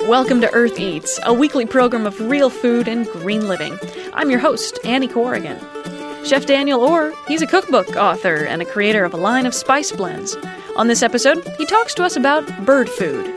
Welcome to Earth Eats, a weekly program of real food and green living. I'm your host, Annie Corrigan. Chef Daniel Orr, he's a cookbook author and a creator of a line of spice blends. On this episode, he talks to us about bird food.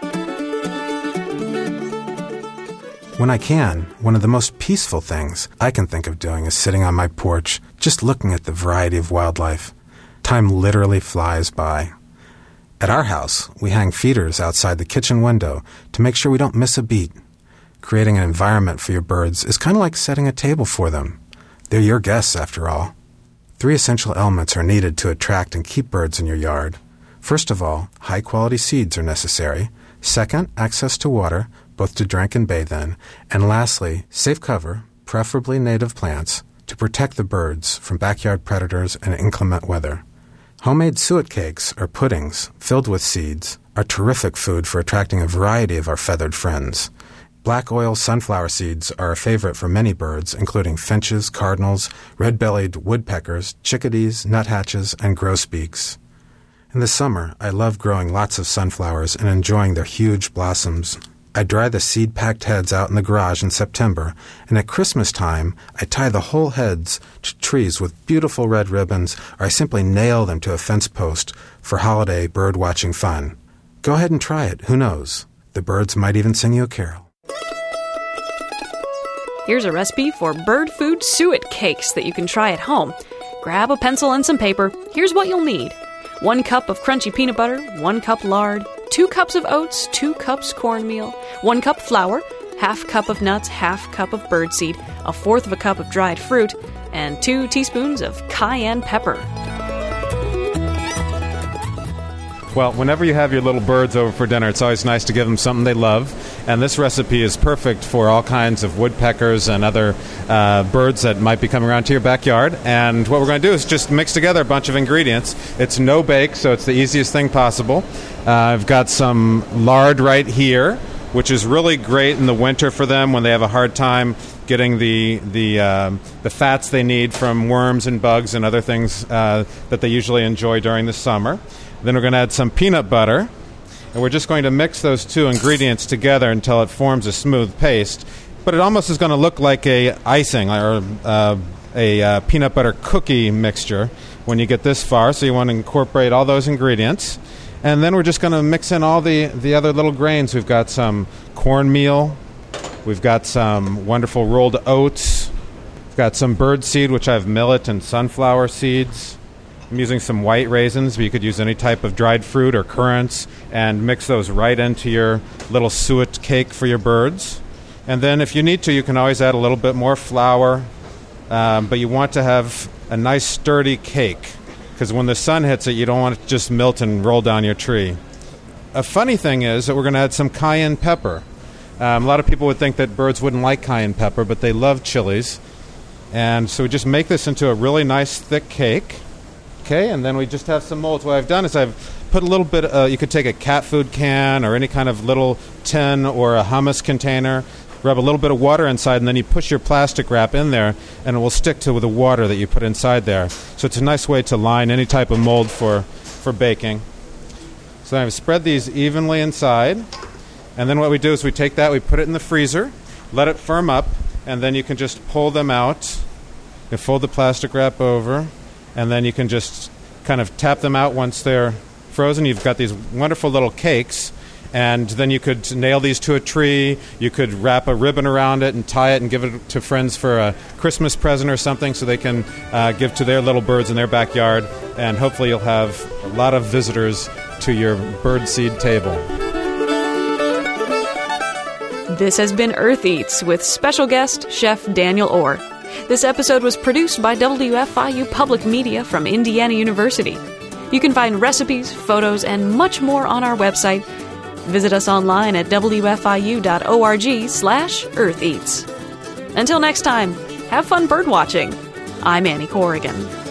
When I can, one of the most peaceful things I can think of doing is sitting on my porch, just looking at the variety of wildlife. Time literally flies by. At our house, we hang feeders outside the kitchen window to make sure we don't miss a beat. Creating an environment for your birds is kind of like setting a table for them. They're your guests, after all. 3 essential elements are needed to attract and keep birds in your yard. First of all, high-quality seeds are necessary. Second, access to water, both to drink and bathe in. And lastly, safe cover, preferably native plants, to protect the birds from backyard predators and inclement weather. Homemade suet cakes, or puddings, filled with seeds, are terrific food for attracting a variety of our feathered friends. Black oil sunflower seeds are a favorite for many birds, including finches, cardinals, red-bellied woodpeckers, chickadees, nuthatches, and grosbeaks. In the summer, I love growing lots of sunflowers and enjoying their huge blossoms. I dry the seed-packed heads out in the garage in September, and at Christmas time, I tie the whole heads to trees with beautiful red ribbons, or I simply nail them to a fence post for holiday bird-watching fun. Go ahead and try it. Who knows? The birds might even sing you a carol. Here's a recipe for bird food suet cakes that you can try at home. Grab a pencil and some paper. Here's what you'll need. 1 cup of crunchy peanut butter, 1 cup lard, 2 cups of oats, 2 cups cornmeal, 1 cup flour, ½ cup of nuts, ½ cup of birdseed, 1/4 cup of dried fruit, and 2 teaspoons of cayenne pepper. Well, whenever you have your little birds over for dinner, it's always nice to give them something they love. And this recipe is perfect for all kinds of woodpeckers and other birds that might be coming around to your backyard. And what we're going to do is just mix together a bunch of ingredients. It's no-bake, so it's the easiest thing possible. I've got some lard right here, which is really great in the winter for them when they have a hard time getting the fats they need from worms and bugs and other things that they usually enjoy during the summer. Then we're going to add some peanut butter, and we're just going to mix those 2 ingredients together until it forms a smooth paste. But it almost is going to look like a icing or a peanut butter cookie mixture when you get this far. So you want to incorporate all those ingredients. And then we're just going to mix in all the other little grains. We've got some cornmeal. We've got some wonderful rolled oats. We've got some birdseed, which I have millet and sunflower seeds. I'm using some white raisins, but you could use any type of dried fruit or currants and mix those right into your little suet cake for your birds. And then if you need to, you can always add a little bit more flour, but you want to have a nice sturdy cake because when the sun hits it, you don't want it to just melt and roll down your tree. A funny thing is that we're going to add some cayenne pepper. A lot of people would think that birds wouldn't like cayenne pepper, but they love chilies. And so we just make this into a really nice thick cake. Okay, and then we just have some molds. What I've done is I've put a little bit, you could take a cat food can or any kind of little tin or a hummus container, rub a little bit of water inside, and then you push your plastic wrap in there, and it will stick to the water that you put inside there. So it's a nice way to line any type of mold for baking. So I've spread these evenly inside, and then what we do is we take that, we put it in the freezer, let it firm up, and then you can just pull them out. You fold the plastic wrap over, and then you can just kind of tap them out once they're frozen. You've got these wonderful little cakes, and then you could nail these to a tree. You could wrap a ribbon around it and tie it and give it to friends for a Christmas present or something so they can give to their little birds in their backyard, and hopefully you'll have a lot of visitors to your birdseed table. This has been Earth Eats with special guest, Chef Daniel Orr. This episode was produced by WFIU Public Media from Indiana University. You can find recipes, photos, and much more on our website. Visit us online at wfiu.org/eartheats. Until next time, have fun birdwatching. I'm Annie Corrigan.